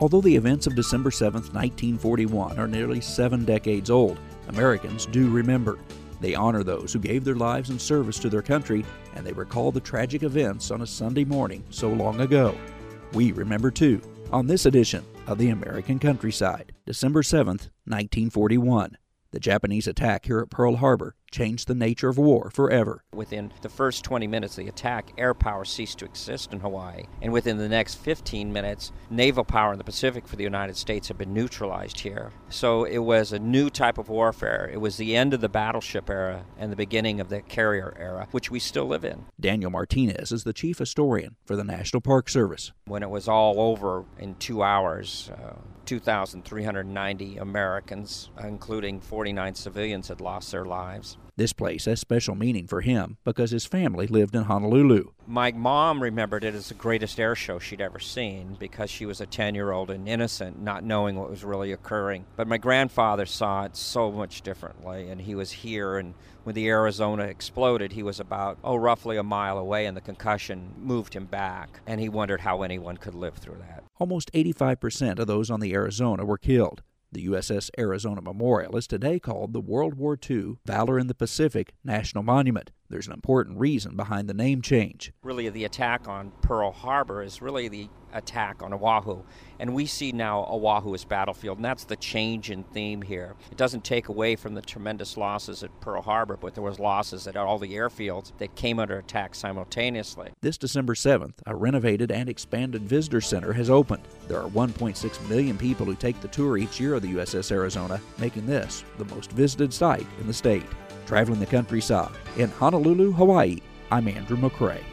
Although the events of December 7, 1941 are nearly 7 decades old, Americans do remember. They honor those who gave their lives in service to their country, and they recall the tragic events on a Sunday morning so long ago. We remember too, on this edition of the American Countryside, December 7, 1941. The Japanese attack here at Pearl Harbor changed the nature of war forever. Within the first 20 minutes of the attack, air power ceased to exist in Hawaii. And within the next 15 minutes, naval power in the Pacific for the United States had been neutralized here. So it was a new type of warfare. It was the end of the battleship era and the beginning of the carrier era, which we still live in. Daniel Martinez is the chief historian for the National Park Service. When it was all over in 2 hours, 2,390 Americans, including 49 civilians, had lost their lives. This place has special meaning for him because his family lived in Honolulu. My mom remembered it as the greatest air show she'd ever seen because she was a 10-year-old and innocent, not knowing what was really occurring. But my grandfather saw it so much differently, and he was here, and when the Arizona exploded, he was about, roughly a mile away, and the concussion moved him back, and he wondered how anyone could live through that. Almost 85% of those on the Arizona were killed. The USS Arizona Memorial is today called the World War II Valor in the Pacific National Monument. There's an important reason behind the name change. Really, the attack on Pearl Harbor is really the attack on Oahu. And we see now Oahu as battlefield, and that's the change in theme here. It doesn't take away from the tremendous losses at Pearl Harbor, but there was losses at all the airfields that came under attack simultaneously. This December 7th, a renovated and expanded visitor center has opened. There are 1.6 million people who take the tour each year of the USS Arizona, making this the most visited site in the state. Traveling the countryside in Honolulu, Hawaii, I'm Andrew McCrae.